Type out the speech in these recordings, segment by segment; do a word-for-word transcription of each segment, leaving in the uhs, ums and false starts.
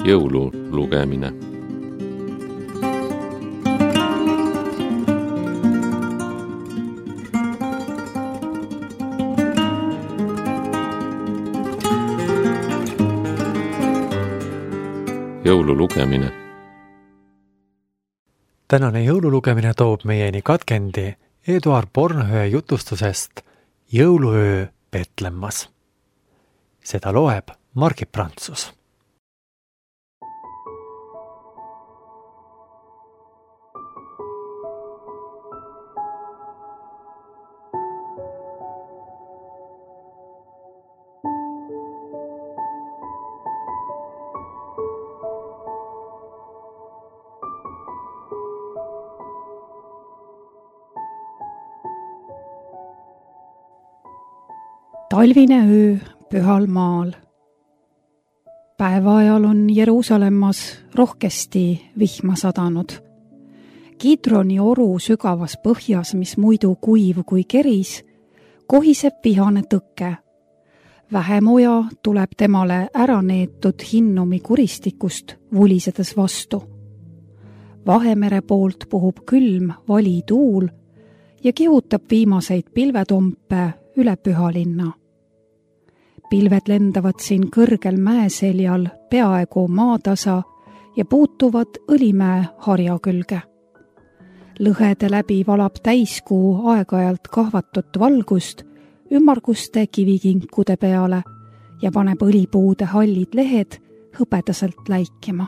Jõululugemine. Jõululugemine. Tänane jõululugemine toob meieni katkendi Eduard Bornhöhe jutustusest Jõuluöö Petlemmas. Seda loeb Margit Prantsus. Talvine öö Pühal maal. Päeva ajal on Jeruusalemmas rohkesti vihma sadanud. Kidroni oru sügavas põhjas, mis muidu kuiv kui keris, kohiseb vihane tõke. Vähemoja tuleb temale ära neetud Hinnumi kuristikust vulisedes vastu. Vahemere poolt puhub külm vali tuul ja kihutab viimaseid pilvetompe üle Pühalinna. Pilved lendavad siin kõrgel mäeseljal peaaegu maatasa ja puutuvad Õlimäe harja külge. Lõhede läbi valab täiskuu aeg-ajalt kahvatut valgust ümmarguste kivikinkude peale ja paneb õlipuude hallid lehed hõbedaselt läikima.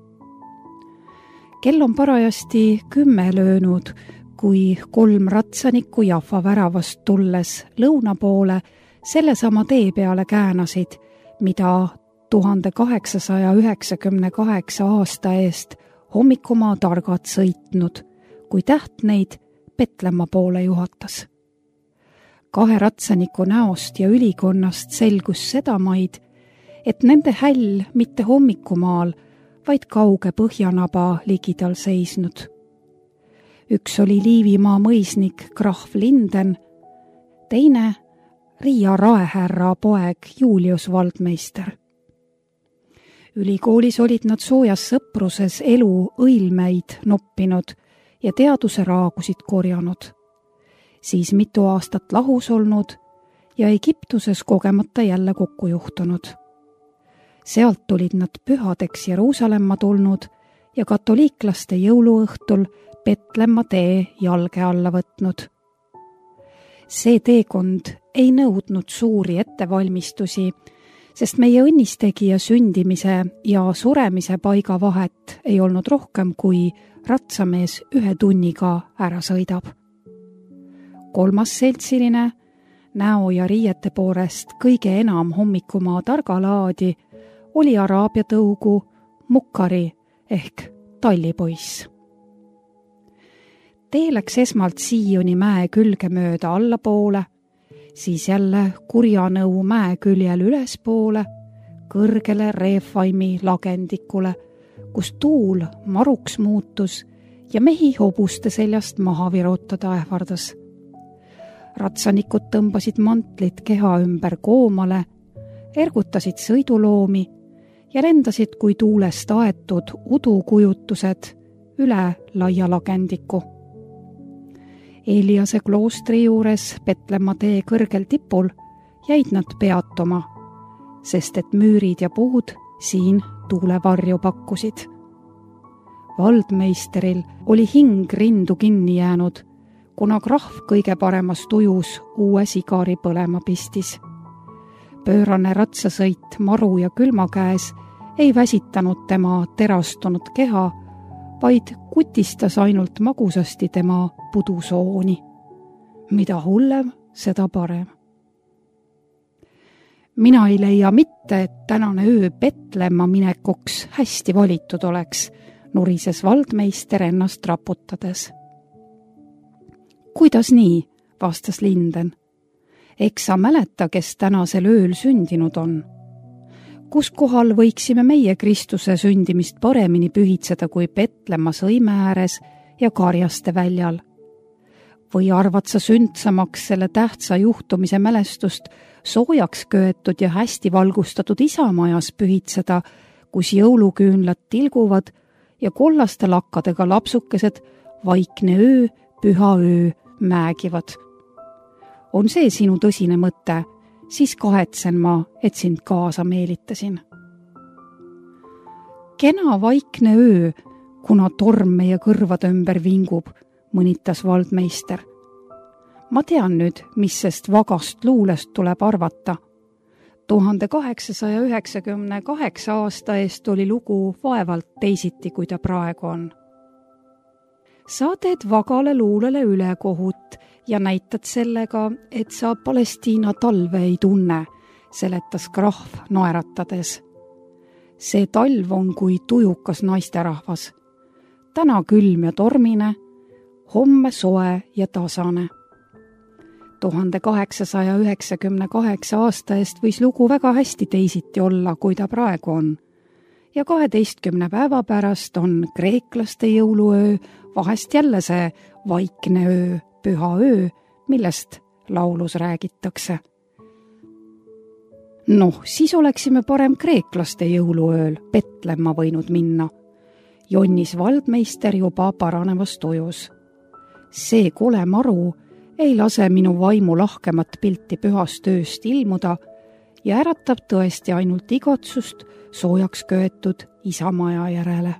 Kell on parajasti kümme löönud, kui kolm ratsanikku Jaffa väravast tulles lõuna poole sellesama tee peale käänasid, mida tuhande kaheksasaja üheksakümne kaheksa aasta eest hommikumaa targad sõitnud, kui täht neid Petlemma poole juhatas. Kahe ratsaniku näost ja ülikonnast selgus sedamaid, et nende häll mitte hommikumaal, vaid kauge põhjanaba ligidal seisnud. Üks oli Liivimaa mõisnik Krahv Linden, teine Riia Raehärra poeg Julius Waldmeister. Ülikoolis olid nad soojas sõpruses elu õilmeid noppinud ja teaduse raagusid korjanud. Siis mitu aastat lahus olnud ja Egiptuses kogemata jälle kokku juhtunud. Sealt tulid nad pühadeks Jeruusalemma tulnud ja katoliiklaste jõuluõhtul Petlemma tee jalge alla võtnud. See teekond ei nõudnud suuri ettevalmistusi, sest meie õnnistegija sündimise ja suremise paiga vahet ei olnud rohkem, kui ratsamees ühe tunniga ära sõidab. Kolmas seltsiline, näo ja riiete poolest kõige enam hommikumaa targalaadi, oli Araabia tõugu Mukkari ehk tallipoiss. Tee läks esmalt Sioni mäe külge mööda allapoole, siis jälle Kurjanõu mäe küljel ülespoole, kõrgele Refaimi lagendikule, kus tuul maruks muutus ja mehi hobuste seljast maha virutada ähvardas. Ratsanikud tõmbasid mantlid keha ümber koomale, ergutasid sõiduloomi ja lendasid kui tuulest aetud udukujutused üle laia lagendiku. Eliase kloostri juures Petlemma tee kõrgel tipul jäid nad peatuma, sest et müürid ja puud siin tuulevarju pakkusid. Waldmeisteril oli hing rindu kinni jäänud, kuna Krahv kõige paremas tujus uue sigari põlema pistis. Pöörane ratsasõit maru ja külma käes ei väsitanud tema terastunud keha, vaid kutistas ainult magusasti tema pudusooni. Mida hullem, seda parem. Mina ei leia mitte, et tänane öö Petlemma minekuks hästi valitud oleks, nurises Waldmeister ennast raputades. Kuidas nii, vastas Linden. Eks sa mäleta, kes tänasel ööl sündinud on. Kus kohal võiksime meie Kristuse sündimist paremini pühitseda kui Petlemma sõime ääres ja Karjaste väljal? Või arvad sa sündsamaks selle tähtsa juhtumise mälestust soojaks köetud ja hästi valgustatud isamajas pühitseda, kus jõuluküünlad tilguvad ja kollaste lakkadega lapsukesed vaikne öö, püha öö määgivad. On see sinu tõsine mõte, siis kahetsen ma, et sind kaasa meelitasin. Kena vaikne öö, kuna torm meie kõrvade ümber vingub, mõnitas valdmeister. Ma tean nüüd, mis sest vagast luulest tuleb arvata. tuhande kaheksasaja üheksakümne kaheksa aasta eest oli lugu vaevalt teisiti, kui ta praegu on. Sa teed vagale luulele ülekohut ja näitad sellega, et sa Palestiina talve ei tunne, seletas krahv naeratades. See talv on kui tujukas naisterahvas. Täna külm ja tormine, homme soe ja tasane. tuhande kaheksasaja üheksakümne kaheksa aasta eest võis lugu väga hästi teisiti olla, kui ta praegu on. Ja kaheteistkümne päeva pärast on kreeklaste jõuluöö vahest jälle see vaikne öö, püha öö, millest laulus räägitakse. Noh, siis oleksime parem kreeklaste jõuluööl Petlemma võinud minna. Jonnis valdmeister juba paranevas tujus. See kole maru ei lase minu vaimu lahkemat pilti pühast ööst ilmuda ja äratab tõesti ainult igatsust soojaks köetud isamaja järele.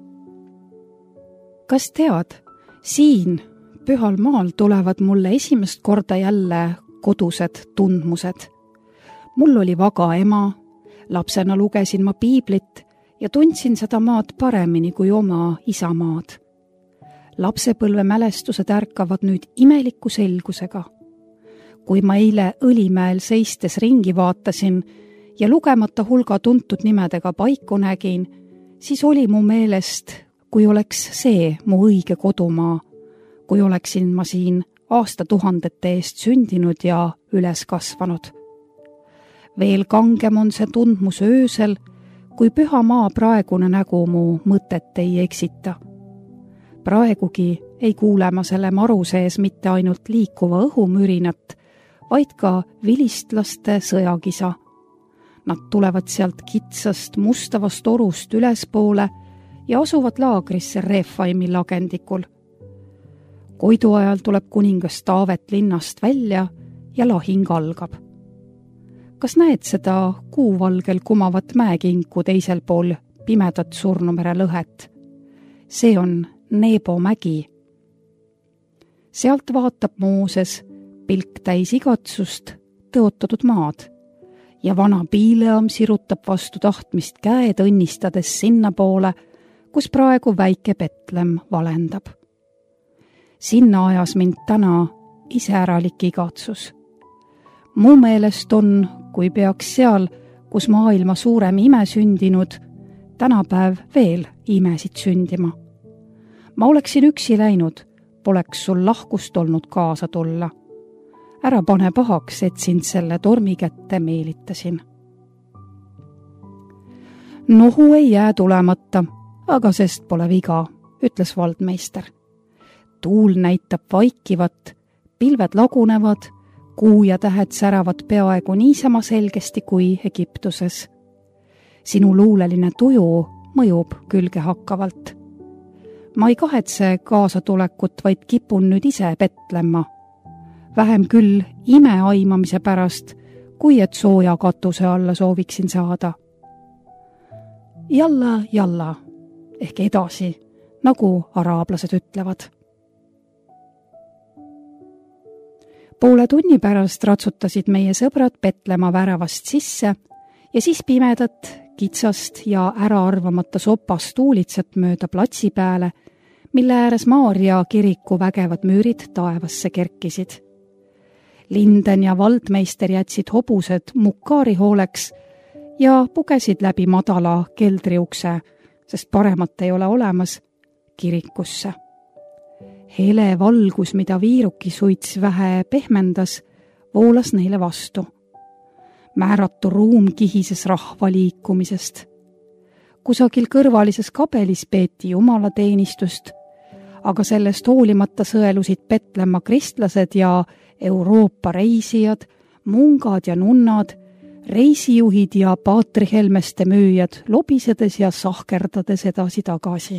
Kas tead, siin pühal maal tulevad mulle esimest korda jälle kodused tundmused. Mul oli vaga ema, lapsena lugesin ma piiblit ja tundsin seda maad paremini kui oma isamaad. Lapsepõlve mälestused ärkavad nüüd imeliku selgusega. Kui ma eile Õlimäel seistes ringi vaatasin ja lugemata hulga tuntud nimedega paiku nägin, siis oli mu meelest, kui oleks see mu õige kodumaa, kui oleksin ma siin aastatuhandete eest sündinud ja üles kasvanud. Veel kangem on see tundmus öösel, kui püha maa praegune nägu mu mõtet ei eksita. Praegugi ei kuule ma selle maru sees mitte ainult liikuva õhumürinat, vaid ka vilistlaste sõjakisa. Nad tulevad sealt kitsast mustavast orust ülespoole ja asuvad laagrisse Refaimi lagendikul. Koidu ajal tuleb kuningas Taavet linnast välja ja lahing algab. Kas näed seda kuuvalgel kumavat mäekinku teisel pool pimedat Surnumere lõhet? See on Nebo mägi. Sealt vaatab Mooses pilk täis igatsust tõotatud maad ja vana Piileam sirutab vastu tahtmist käed õnnistades sinna poole, kus praegu väike Betlem valendab. Sinna ajas mind täna iseäralik igatsus. Mu meelest on, kui peaks seal, kus maailma suurem ime sündinud, tänapäev veel imesid sündima. Ma oleksin üksi läinud, poleks sul lahkust olnud kaasa tulla. Ära pane pahaks, et sind selle tormi kätte meelitasin. Nohu ei jää tulemata, aga sest pole viga, ütles valdmeister. Tuul näitab vaikivat, pilved lagunevad, kuu ja tähed säravad peaaegu niisama selgesti kui Egiptuses. Sinu luuleline tuju mõjub külge hakkavalt. Ma ei kahetse kaasatulekut, vaid kipun nüüd ise Petlemma. Vähem küll ime aimamise pärast, kui et sooja katuse alla sooviksin saada. Jalla, jalla, ehk edasi, nagu araablased ütlevad. Poole tunni pärast ratsutasid meie sõbrad Petlemma väravast sisse ja siis pimedat, kitsast ja äraarvamata sopast tuulitsat mööda platsi peale, mille ääres Maarja kiriku vägevad müürid taevasse kerkisid. Linden ja valdmeister jätsid hobused Mukkaari hooleks ja pugesid läbi madala keldriukse, sest paremat ei ole olemas, kirikusse. Hele valgus, mida viirukisuits vähe pehmendas, voolas neile vastu. Määratu ruum kihises rahva liikumisest. Kusagil kõrvalises kabelis peeti jumalateenistust, aga sellest hoolimata sõelusid Petlemma kristlased ja Euroopa reisijad, mungad ja nunnad, reisijuhid ja paatrihelmeste müüjad lobisedes ja sahkerdades edasi-tagasi.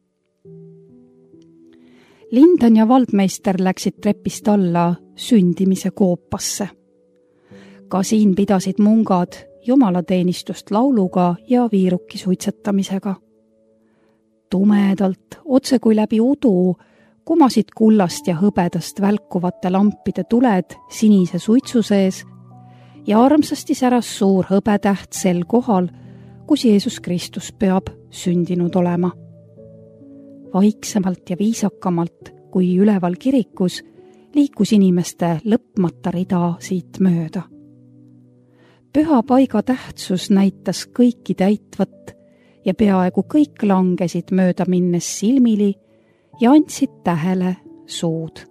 Linden ja valdmeister läksid trepist alla sündimise koopasse. Ka siin pidasid mungad jumalateenistust lauluga ja viiruki suitsetamisega. Tumedalt, otse kui läbi udu, kumasid kullast ja hõbedast välkuvate lampide tuled sinise suitsu sees ja armsasti säras suur hõbetäht sel kohal, kus Jeesus Kristus peab sündinud olema. Vaiksemalt ja viisakamalt kui üleval kirikus liikus inimeste lõpmata rida siit mööda. Püha paiga tähtsus näitas kõiki täitvat ja peaaegu kõik langesid mööda minnes silmili ja andsid tähele suud.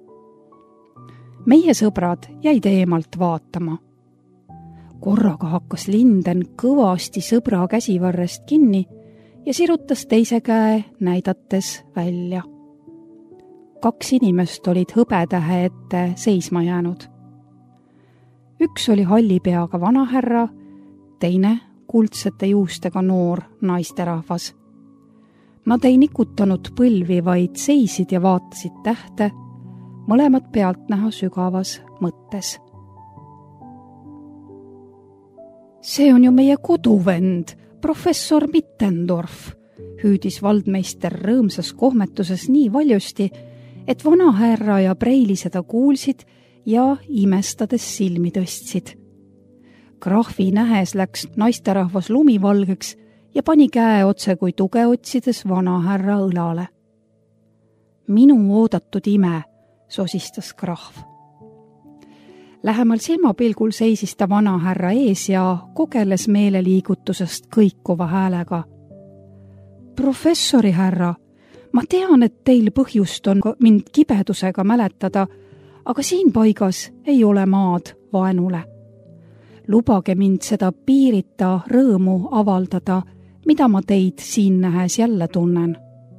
Meie sõbrad jäid eemalt vaatama. Korraga hakkas Linden kõvasti sõbra käsivarrest kinni ja sirutas teise käe näidates välja. Kaks inimest olid hõbetähe ette seisma jäänud. Üks oli halli peaga vanahärra, teine kuldsete juustega noor naisterahvas. Nad ei nikutanud põlvi, vaid seisid ja vaatasid tähte, mõlemad pealt näha sügavas mõttes. See on ju meie koduvend, professor Mittendorf, hüüdis valdmeister rõõmsas kohmetuses nii valjusti, et vanahärra ja Preili seda kuulsid ja imestades silmi tõstsid. Krahvi nähes läks naisterahvas lumivalgeks ja pani käe otse kui tuge otsides vanahärra õlale. Minu oodatud ime, sosistas Krahv. Lähemal silmapilgul seisis ta vanahärra ees ja kogeles meeleliigutusest kõikuva häälega. Professori härra, ma tean, et teil põhjust on mind kibedusega mäletada, aga siin paigas ei ole maad vaenule. Lubage mind seda piirita rõõmu avaldada, mida ma teid siin nähes jälle tunnen.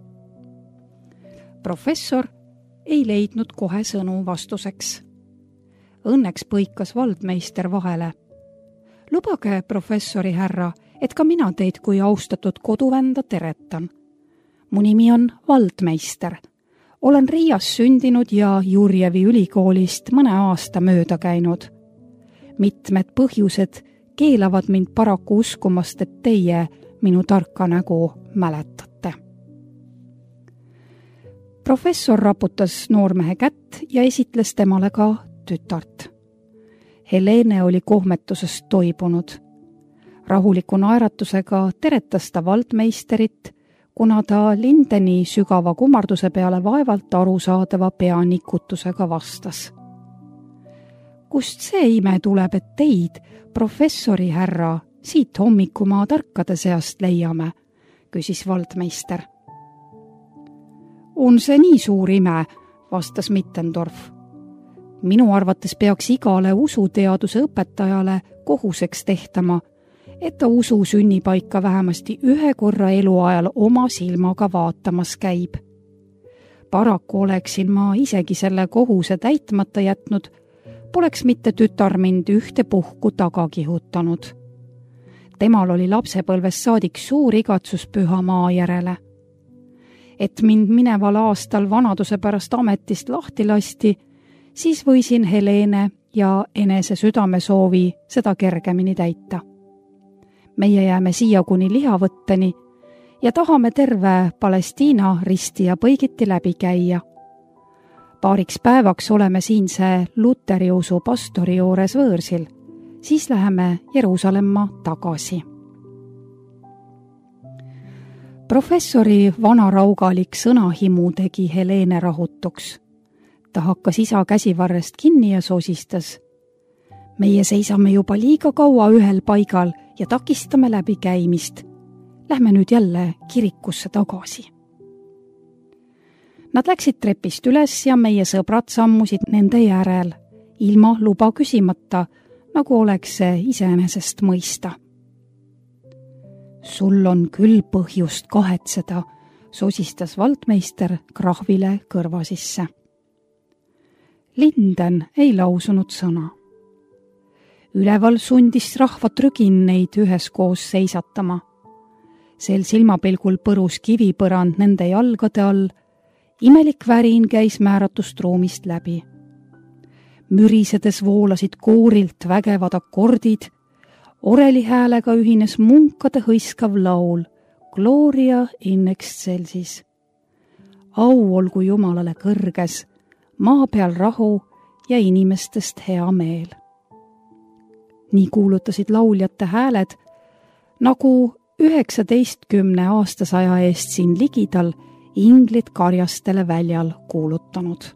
Professor ei leidnud kohe sõnu vastuseks. Õnneks põikas valdmeister vahele. Lubage, professori härra, et ka mina teid kui austatud koduvenda teretan. Mu nimi on valdmeister. Olen Riias sündinud ja Jurjevi ülikoolist mõne aasta mööda käinud. Mitmed põhjused keelavad mind paraku uskumast, et teie minu tarka nägu mäletate. Professor raputas noormehe kätt ja esitles temale ka tütart. Helene oli kohmetusest toibunud. Rahuliku naeratusega teretas ta valdmeisterit, kuna ta Lindeni sügava kummarduse peale vaevalt arusaadava peanikutusega vastas. Kust see ime tuleb, et teid, professori härra, siit hommikumaa tarkade seast leiame, küsis valdmeister. On see nii suur ime, vastas Mittendorf. Minu arvates peaks igale usuteaduse õpetajale kohuseks tehtama, et ta usu sünnipaika vähemasti ühe korra eluajal oma silmaga vaatamas käib. Paraku oleksin ma isegi selle kohuse täitmata jätnud, poleks mitte tütar mind ühte puhku taga kihutanud. Temal oli lapsepõlvest saadik suur igatsus püha maa järele. Et mind mineval aastal vanaduse pärast ametist lahti lasti, siis võisin Helene ja enese südamesoovi seda kergemini täita. Meie jääme siia kuni lihavõtteni ja tahame terve Palestiina risti ja põigiti läbi käia. Paariks päevaks oleme siinse luteriusu pastori juures võõrsil, siis läheme Jeruusalemma tagasi. Professori vanaraugalik sõnahimu tegi Helene rahutuks. Ta hakkas isa käsivarrest kinni ja sosistas. Meie seisame juba liiga kaua ühel paigal ja takistame läbi käimist. Lähme nüüd jälle kirikusse tagasi. Nad läksid trepist üles ja meie sõbrad sammusid nende järel, ilma luba küsimata, nagu oleks see iseenesest mõista. Sul on küll põhjust kahetseda, sosistas valdmeister Krahvile kõrva sisse. Linden ei lausunud sõna. Üleval sundis rahva trügin neid üheskoos seisatama. Sel silmapilgul põrus kivipõrand nende jalgade all, imelik värin käis määratust ruumist läbi. Mürisedes voolasid koorilt vägevad akordid, oreli häälega ühines munkade hõiskav laul Gloria in excelsis. Au olgu Jumalale kõrges, maa peal rahu ja inimestest hea meel. Nii kuulutasid lauljate hääled, nagu üheksateistkümne aastasaja eest siin ligidal inglid karjastele väljal kuulutanud.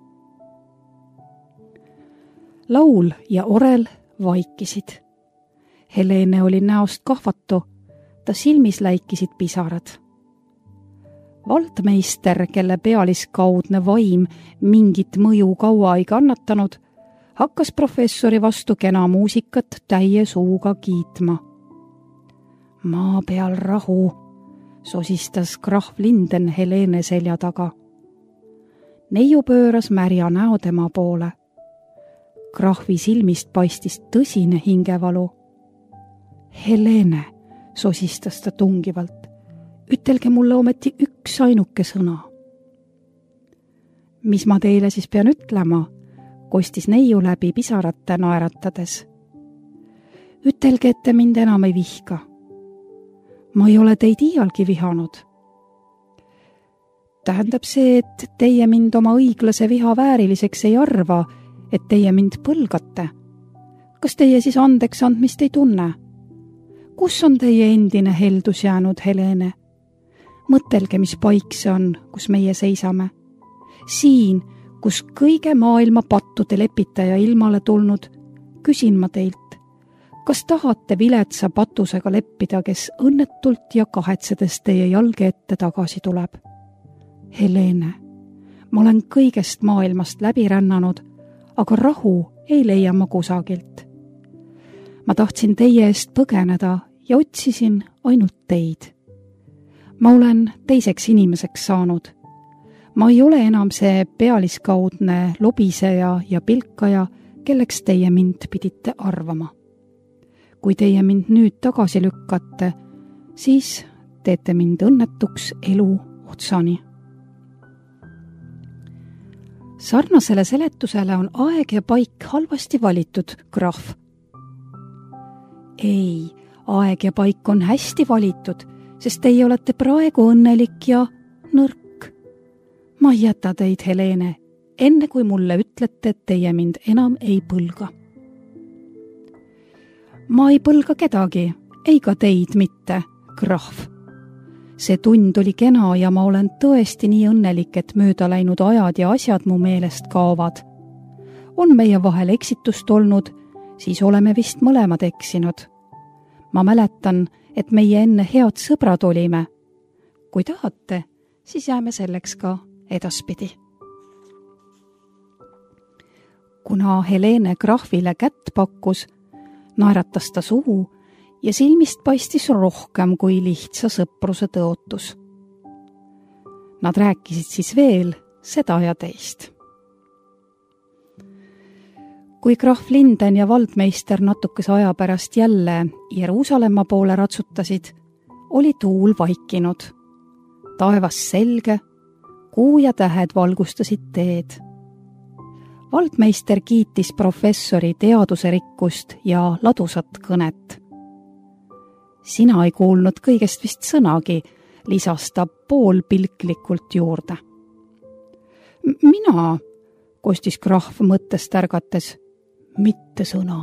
Laul ja orel vaikisid. Helene oli näost kahvatu, ta silmis läikisid pisarad. Valdmeister, kelle pealiskaudne vaim mingit mõju kaua ei kannatanud, hakkas professori vastu kena muusikat täie suuga kiitma. Maa peal rahu, sosistas krahv Linden Helene selja taga. Neiu pööras märja näo tema poole. Krahvi silmist paistis tõsine hingevalu. Helene, sosistas ta tungivalt, ütelge mulle ometi üks ainuke sõna. Mis ma teile siis pean ütlema, kostis neiu läbi pisarate naeratades. Ütelge, et te mind enam ei vihka. Ma ei ole teid iialgi vihanud. Tähendab see, et teie mind oma õiglase viha vääriliseks ei arva, et teie mind põlgate. Kas teie siis andeks andmist ei tunne? Kus on teie endine heldus jäänud, Helene? Mõtelge, mis paik see on, kus meie seisame. Siin, kus kõige maailma pattude lepitaja ilmale tulnud, küsin ma teilt, kas tahate viletsa patusega leppida, kes õnnetult ja kahetsedes teie jalge ette tagasi tuleb? Helene, ma olen kõigest maailmast läbi rännanud, aga rahu ei leia ma kusagilt. Ma tahtsin teie eest põgeneda ja otsisin ainult teid. Ma olen teiseks inimeseks saanud. Ma ei ole enam see pealiskaudne lobiseja ja pilkaja, kelleks teie mind pidite arvama. Kui teie mind nüüd tagasi lükkate, siis teete mind õnnetuks elu otsani. Sarnasele seletusele on aeg ja paik halvasti valitud, krahv. Ei, aeg ja paik on hästi valitud, sest teie olete praegu õnnelik ja nõrk. Ma ei jäta teid, Helene, enne kui mulle ütlete, et teie mind enam ei põlga. Ma ei põlga kedagi, ei ka teid mitte, krahv. See tund oli kena ja ma olen tõesti nii õnnelik, et mööda läinud ajad ja asjad mu meelest kaovad. On meie vahel eksitust olnud, siis oleme vist mõlemad eksinud. Ma mäletan, et meie enne head sõbrad olime. Kui tahate, siis jääme selleks ka edaspidi. Kuna Helene krahvile kätt pakkus, naeratas ta suu ja silmist paistis rohkem kui lihtsa sõpruse tõotus. Nad rääkisid siis veel seda ja teist. Kui krahv Linden ja valdmeister natukese aja pärast jälle Jeruusalemma poole ratsutasid, oli tuul vaikinud. Taevas selge, kuu ja tähed valgustasid teed. Valdmeister kiitis professori teaduse rikkust ja ladusat kõnet. Sina ei kuulnud kõigest vist sõnagi, lisas ta poolpilklikult juurde. Mina, kostis krahv mõttest ärgates, mitte sõna.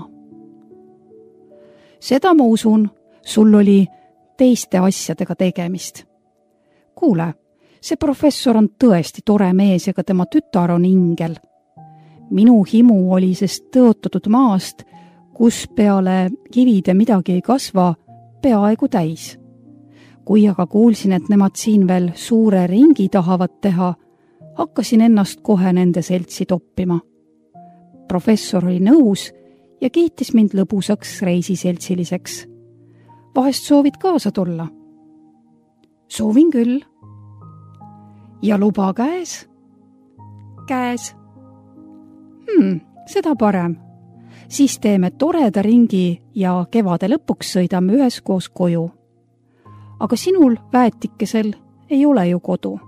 Seda ma usun, sul oli teiste asjadega tegemist. Kuule, see professor on tõesti tore mees ja ka tema tütar on ingel. Minu himu oli sest tõotatud maast, kus peale kivide midagi ei kasva, peaaegu täis. Kui aga kuulsin, et nemad siin veel suure ringi tahavad teha, hakkasin ennast kohe nende seltsi toppima. Professor oli nõus ja kiitis mind lõbusaks reisiseltsiliseks. Vahest soovid kaasa tulla? Soovin küll. Ja luba käes? Käes. Hmm, seda parem. siis teeme toreda ringi ja kevade lõpuks sõidame üheskoos koju. Aga sinul, väetikesel, ei ole ju kodu.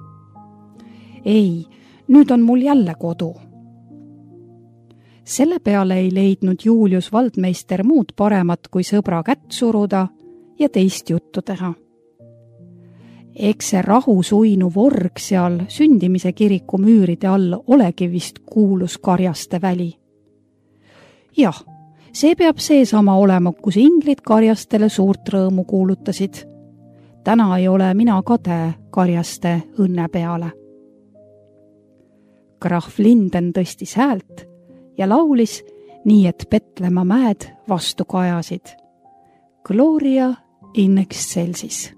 Ei, nüüd on mul jälle kodu. Selle peale ei leidnud Julius Valdmeister muud paremat kui sõbra kätt suruda ja teist juttu teha. Eks see rahusuinu vorg seal sündimise kiriku müüride all olegi vist kuulus Karjaste väli. Jah, see peab seesama olema, kus inglid Karjastele suurt rõõmu kuulutasid. Täna ei ole mina kade Karjaste õnne peale. Krahv Linden tõstis häält ja laulis nii, et Petlemma mäed vastu kajasid. Gloria in excelsis.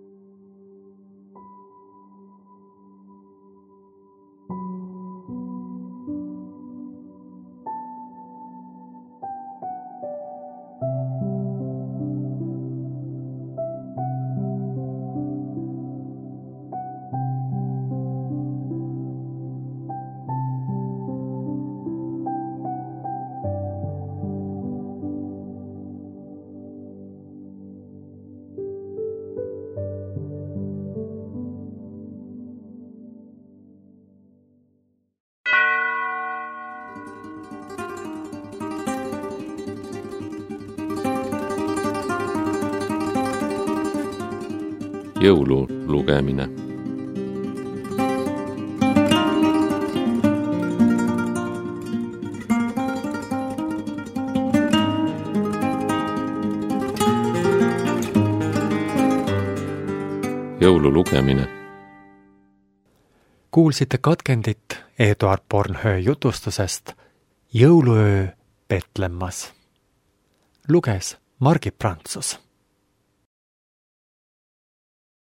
Jõulu lugemine. Jõulu lugemine. Kuulsite katkendit Eduard Bornhöö jutustusest Jõuluöö Petlemmas. Luges Margit Prantsus.